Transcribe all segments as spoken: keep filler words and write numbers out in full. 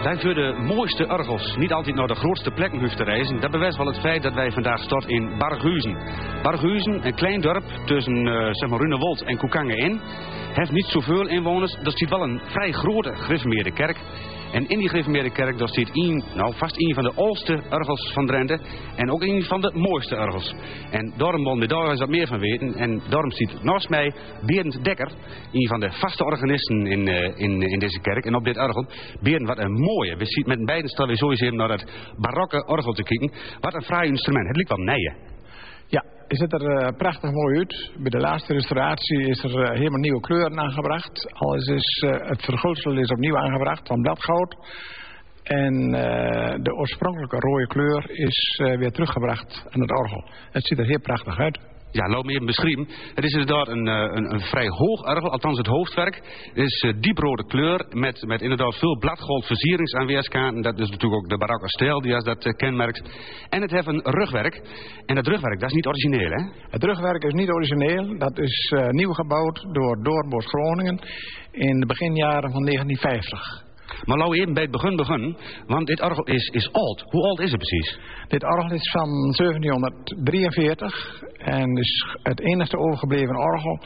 Wij voor de mooiste orgels niet altijd naar de grootste plekken hoeven te reizen. Dat bewijst wel het feit dat wij vandaag stort in Barghuizen. Barghuizen, een klein dorp tussen uh, zeg maar Runewold en Koekangen in. Heeft niet zoveel inwoners. Er staat wel een vrij grote gereformeerde kerk. En in die gereformeerde kerk daar staat een, nou vast een van de oudste orgels van Drenthe. En ook een van de mooiste orgels. En daarom willen we daar eens wat meer van weten. En daarom zit naast mij Berend Dekker, een van de vaste organisten in, uh, in, in deze kerk. En op dit orgel, Berend, wat een mooie. We zitten met beiden stel we sowieso even naar dat barokke orgel te kijken. Wat een fraai instrument. Het lijkt wel nijen. Ja, het ziet er uh, prachtig mooi uit. Bij de laatste restauratie is er uh, helemaal nieuwe kleuren aangebracht. Alles is, uh, het verguldsel is opnieuw aangebracht van bladgoud. En uh, de oorspronkelijke rode kleur is uh, weer teruggebracht aan het orgel. Het ziet er heel prachtig uit. Ja, laat me even beschrijven. Het is inderdaad een, een, een vrij hoog orgel, althans het hoofdwerk. Het is uh, dieprode kleur met, met inderdaad veel bladgoud versierings aan weerskanten. Dat is natuurlijk ook de barokke stijl die als dat uh, kenmerkt. En het heeft een rugwerk. En dat rugwerk, dat is niet origineel, hè? Het rugwerk is niet origineel. Dat is uh, nieuw gebouwd door Doornbos Groningen in de beginjaren van negentien vijftig. Maar laten we even bij het begin beginnen, want dit orgel is, is oud. Hoe oud is het precies? Dit orgel is van zeventienhonderddrieënveertig en is het enige overgebleven orgel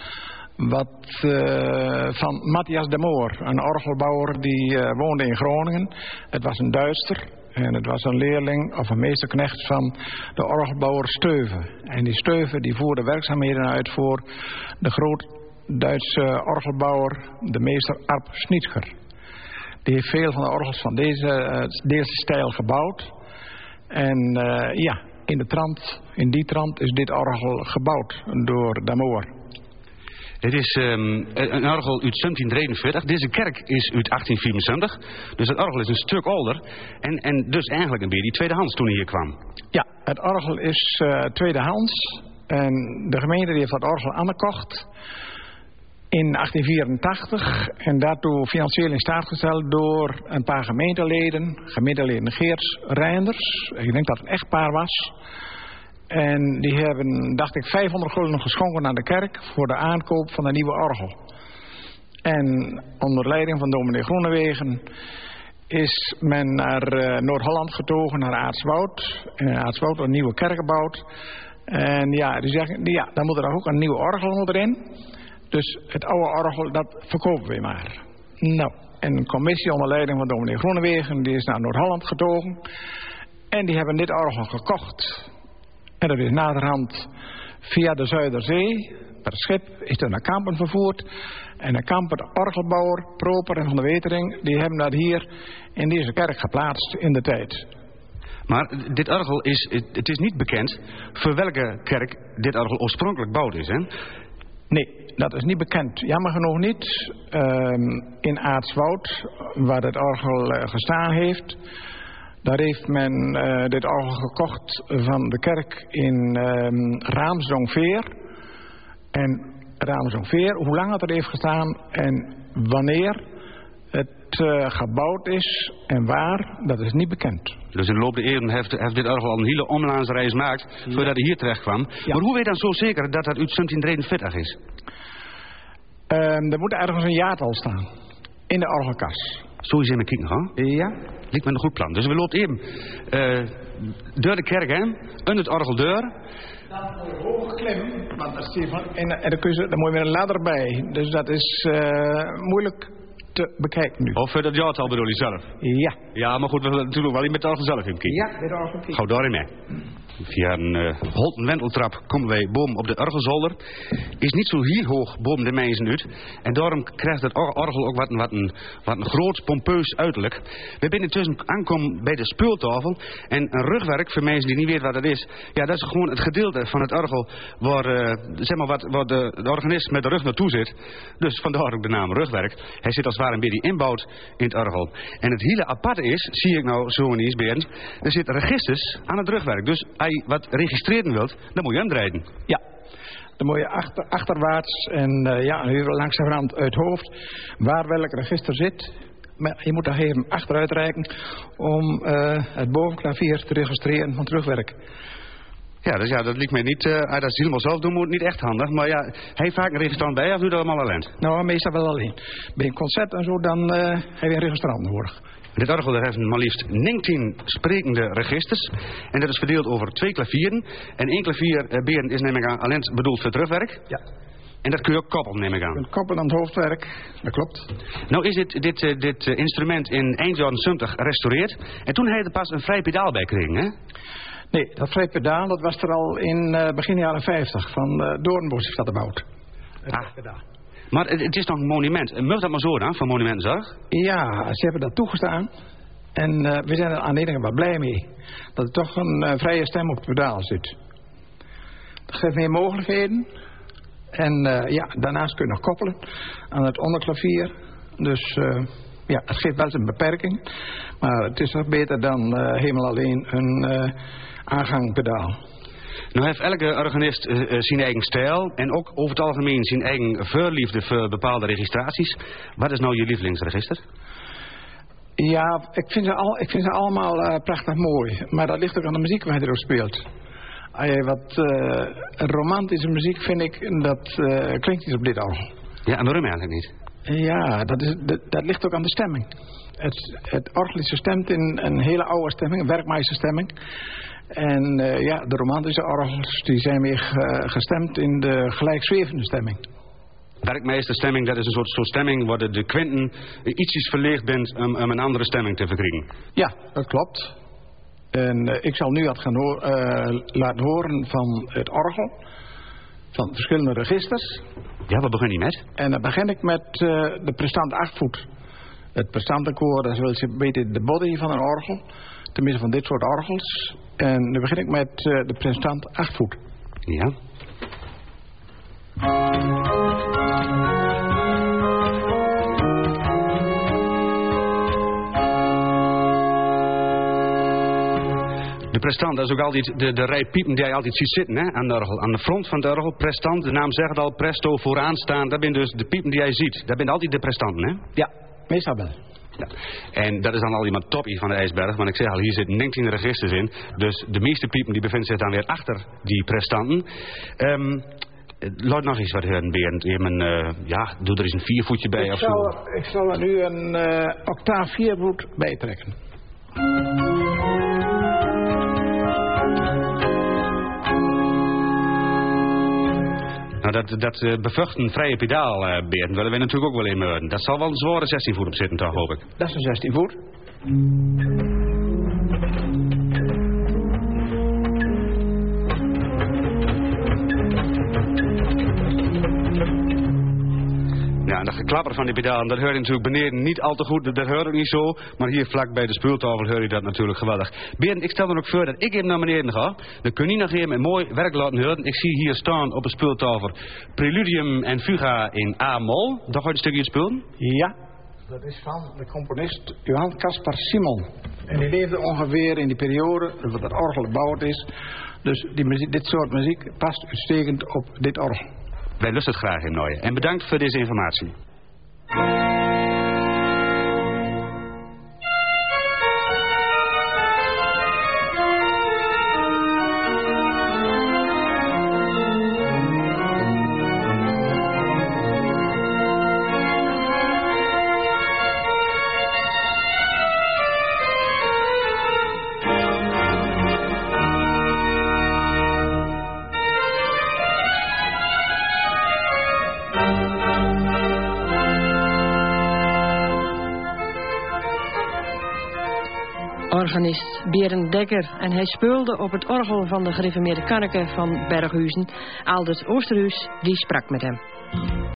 wat uh, van Matthias de Moor, een orgelbouwer die uh, woonde in Groningen. Het was een Duitser en het was een leerling of een meesterknecht van de orgelbouwer Steuven. En die Steuven die voerde werkzaamheden uit voor de groot Duitse orgelbouwer, de meester Arp Schnitger. Die heeft veel van de orgels van deze, uh, deze stijl gebouwd. En uh, ja, in, de trant, in die trant is dit orgel gebouwd door Damoor. Het is um, een orgel uit zeventien drieënveertig. Deze kerk is uit achttien vierenzeventig. Dus het orgel is een stuk ouder. En, en dus eigenlijk een beetje die tweedehands toen hij hier kwam. Ja, het orgel is uh, tweedehands. En de gemeente die heeft dat orgel aangekocht in achttien vierentachtig en daartoe financieel in staat gesteld door een paar gemeenteleden. Gemeenteleden Geerts, Reinders, ik denk dat het een echtpaar was. En die hebben, dacht ik, vijfhonderd gulden geschonken aan de kerk voor de aankoop van een nieuwe orgel. En onder leiding van dominee Groenewegen is men naar uh, Noord-Holland getogen, naar Aartswoud. En in Aartswoud een nieuwe kerk gebouwd. En ja, die zeggen, ja, dan moet er ook een nieuwe orgel erin. Dus het oude orgel, dat verkopen we maar. Nou, en een commissie onder leiding van dominee Groenewegen, die is naar Noord-Holland getogen. En die hebben dit orgel gekocht. En dat is naderhand via de Zuiderzee, per schip, is er naar Kampen vervoerd. En de Kampen orgelbouwer, Proper en Van de Wetering, die hebben dat hier in deze kerk geplaatst in de tijd. Maar dit orgel is, het is niet bekend voor welke kerk dit orgel oorspronkelijk gebouwd is, hè? Nee, dat is niet bekend. Jammer genoeg niet. Um, in Aartswoud, waar het orgel uh, gestaan heeft, daar heeft men uh, dit orgel gekocht van de kerk in um, Raamsdonveer. En Raamsdonveer, hoe lang het er heeft gestaan en wanneer het uh, gebouwd is en waar, dat is niet bekend. Dus in de loop der eeuwen heeft, heeft dit orgel al een hele omlaansreis gemaakt voordat hij hier terecht kwam. Ja. Maar hoe weet je dan zo zeker dat dat uit zeventien drieënveertig is? Um, er moet ergens een jaartal staan. In de orgelkas. Zo is in mijn kijken, hè? Ja. Lijkt me een goed plan. Dus we lopen even uh, door de kerk, hè? Onder het orgeldeur. Dan moet je hoog klimmen, want dat zie je van, en, en dan, kun je, dan moet je met een ladder bij. Dus dat is uh, moeilijk te bekijken nu. Of uh, dat jaartal bedoel je zelf? Ja. Ja, maar goed, we willen natuurlijk wel in met het orgel zelf in kijken. Ja, met het orgel kijken. Gauw daarin mee. Via een uh, holten wenteltrap komen wij boven op de orgelzolder. Is niet zo heel hoog boven de mensen uit. En daarom krijgt het orgel ook wat, wat, een, wat een groot, pompeus uiterlijk. We zijn intussen aankomen bij de speeltafel. En een rugwerk, voor mensen die niet weten wat dat is. Ja, dat is gewoon het gedeelte van het orgel waar, uh, zeg maar wat, waar de, de organist met de rug naartoe zit. Dus vandaar ook de naam rugwerk. Hij zit als het ware een beetje inbouwd in het orgel. En het hele aparte is, zie ik nou zo niet eens, Berend, er zitten registers aan het rugwerk. Dus als je wat registreren wilt, dan moet je omdraaien. Ja, dan moet je achter, achterwaarts en uh, ja, even langzamerhand uit het hoofd waar welk register zit. Maar je moet daar even achteruit reiken om uh, het bovenklavier te registreren van terugwerk. Ja, dus ja, dat lijkt mij niet, uh, als dat helemaal zelf doen moet, niet echt handig. Maar ja, hij vaak een registrant bij of doet dat allemaal alleen? Nou, meestal wel alleen. Bij een concert en zo, dan uh, heb je een registrant nodig. Dit orgel heeft maar liefst negentien sprekende registers. En dat is verdeeld over twee klavieren. En één klavier, uh, Berend, is neem ik aan alleen bedoeld voor terugwerk. Ja. En dat kun je ook koppelen, neem ik aan. Je kunt koppelen aan het hoofdwerk, dat klopt. Nou is dit, dit, uh, dit uh, instrument in eind jaren zeventig gerestaureerd. En toen hij er pas een vrij pedaal bij kreeg, hè? Nee, dat vrij pedaal, dat was er al in uh, begin jaren vijftig. Van uh, Doornbos heeft dat gebouwd. Ah. Pedaal. Maar het, het is nog een monument. Mag dat maar zo dan, van Monumentenzorg? Ja, ze hebben dat toegestaan. En uh, we zijn er aan de ene kant wel blij mee. Dat er toch een uh, vrije stem op het pedaal zit. Dat geeft meer mogelijkheden. En uh, ja, daarnaast kun je nog koppelen aan het onderklavier. Dus uh, ja, het geeft wel een beperking. Maar het is nog beter dan uh, helemaal alleen een uh, aangangpedaal. Nou heeft elke organist uh, uh, zijn eigen stijl. En ook over het algemeen zijn eigen voorliefde voor bepaalde registraties. Wat is nou je lievelingsregister? Ja, ik vind ze, al, ik vind ze allemaal uh, prachtig mooi. Maar dat ligt ook aan de muziek waar je erop speelt. Als je wat uh, romantische muziek vind ik, dat uh, klinkt niet op dit orgel. Ja, en waarom eigenlijk niet? Ja, dat, is, dat, dat ligt ook aan de stemming. Het, het orgel is gestemd in een hele oude stemming, een werkmeesterstemming. En uh, ja, de romantische orgels die zijn weer uh, gestemd in de gelijkzwevende stemming. Werkmeesterstemming, dat is een soort, soort stemming waar de kwinten ietsjes verleegd bent om, om een andere stemming te verkrijgen. Ja, dat klopt. En uh, ik zal nu wat gaan hoor, uh, laten horen van het orgel. Van verschillende registers. Ja, wat begin je met? En dan begin ik met uh, de prestant achtvoet. Het prestantenkoor, dat is wel eens een beetje de body van een orgel. Tenminste van dit soort orgels. En dan begin ik met uh, de prestant achtvoet. Ja. De prestant, dat is ook altijd de, de rij piepen die je altijd ziet zitten, hè, aan de orgel. Aan de front van de orgel, prestant, de naam zegt al, presto, vooraan staan. Dat zijn dus de piepen die jij ziet. Dat zijn altijd de prestanten, hè? Ja, meestal wel. Ja. En dat is dan al iemand toppie van de ijsberg. Want ik zeg al, hier zitten negentien registers in. Dus de meeste piepen die bevinden zich dan weer achter die prestanten. Um, Laat nog eens wat horen, Berend. Een, uh, ja, doe er eens een viervoetje bij ik of zal, zo. Ik zal er nu een uh, octaaf viervoet bij trekken. Nou, dat, dat uh, bevuchten vrije pedaal, uh, Berend, willen we natuurlijk ook wel in horen. Dat zal wel een zware zestien voet op zitten, toch, hoop ik. Dat is een zestien voet. Ja, en dat geklapper van die pedaal, dat hoor je natuurlijk beneden niet al te goed. Dat hoor ik niet zo. Maar hier vlak bij de speeltafel hoor je dat natuurlijk geweldig. Berend, ik stel dan ook voor dat ik even naar beneden ga. Dan kun je nog even met mooi werk laten horen. Ik zie hier staan op de speeltafel Preludium en Fuga in A-mol. Daar ga je een stukje spelen? Ja, dat is van de componist Johann Caspar Simon. En die leefde ongeveer in die periode dat het orgel gebouwd is. Dus die muziek, dit soort muziek past uitstekend op dit orgel. Wij lusten het graag in Nooien. En bedankt voor deze informatie. Organist Berend Dekker en hij speelde op het orgel van de gereformeerde Kanneke van Berghuizen. Aldert Oosterhuis, die sprak met hem.